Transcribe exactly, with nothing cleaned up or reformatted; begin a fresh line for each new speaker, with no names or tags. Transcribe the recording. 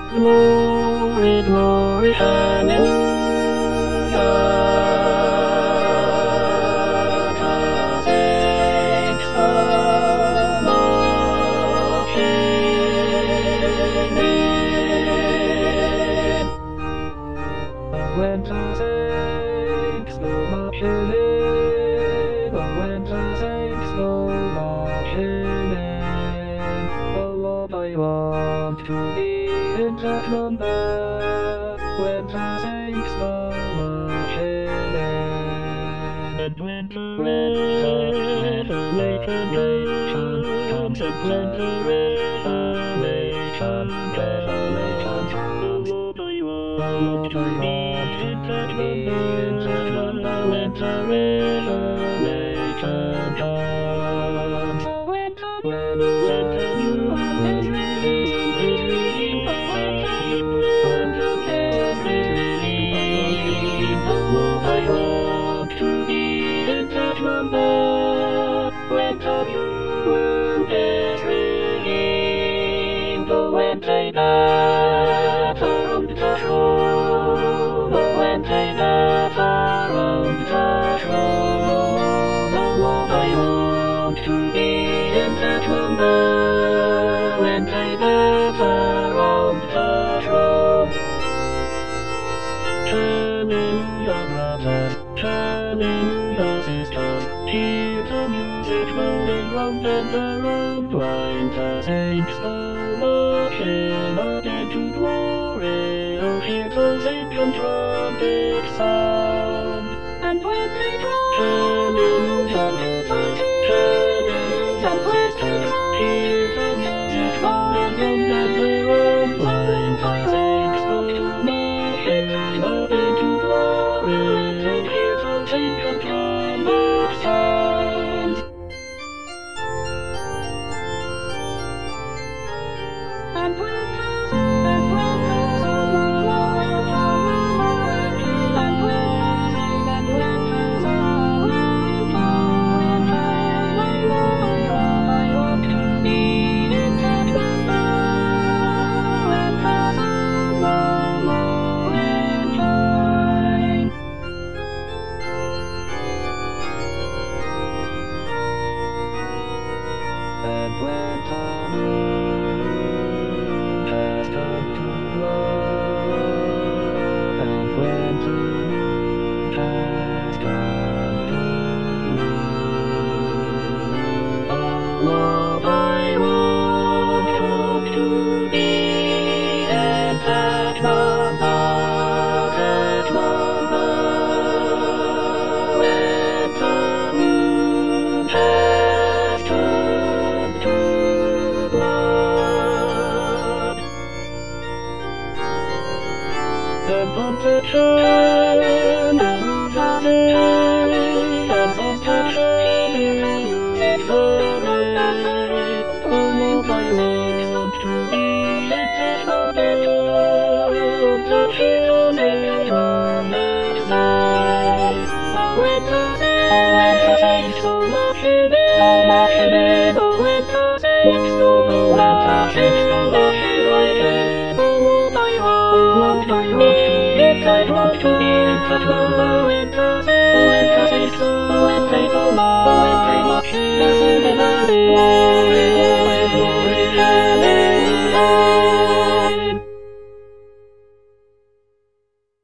Glory, glory, hallelujah. Sings the Machinery. The winter sings the Machinery. The winter sings the Machinery. The Lord I want to be in that number. Winter sings the Machinery. And winter revelation comes, and winter revelation, revelation comes. The Lord I want to be in that number. Winter revelation comes. Winter, winter, you is released, is released. Winter is released. The Lord I want to be in that number. Winter, you is released. The winter that around the shore. The winter that around the shore. The Lord I want to be in that number. Winter that around the shore. Hallelujah, brothers, hallelujah, sisters. Hear the music rolling round and around. Winter sings the machine into glory. Oh, hear those ancient trumpet sound. And when they draw, hallelujah, brothers, hallelujah, sisters. Hear the music rolling round and around. Winter sings the machine into glory. Oh, hear those ancient trumpet sound. And when those, and when those, and when those, and when those, I want to be in that number. When those and when Tommy has come to love, and when Tommy has come to love, love I want to be in that number, that number, when Tommy has come to blood. And from the shine, and from the day, and from the shine, and from the day, oh, I want to be in that number. The heroes and the say, winter winter sings so much in it, so much in it. The winter sings so, the winter sings so much in it. Oh, I want, I want to be, I want to be in that number. Winter sings, winter sings so, winter so much, winter much in it.